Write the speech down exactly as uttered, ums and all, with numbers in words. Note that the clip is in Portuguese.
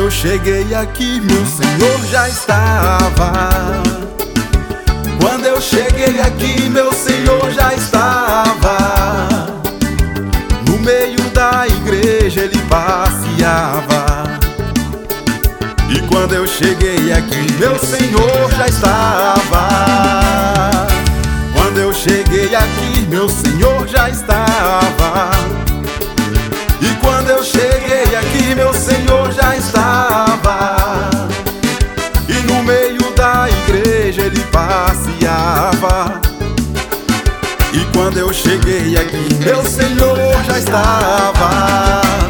eu cheguei aqui, meu Senhor já estava. Quando eu cheguei aqui, meu Senhor já estava. No meio da igreja ele passeava. E quando eu cheguei aqui, meu Senhor já estava. Quando eu cheguei aqui, meu Senhor já estava. E quando eu cheguei aqui, meu Senhor já estava. E no meio da igreja ele passeava. E quando eu cheguei aqui, meu Senhor já estava.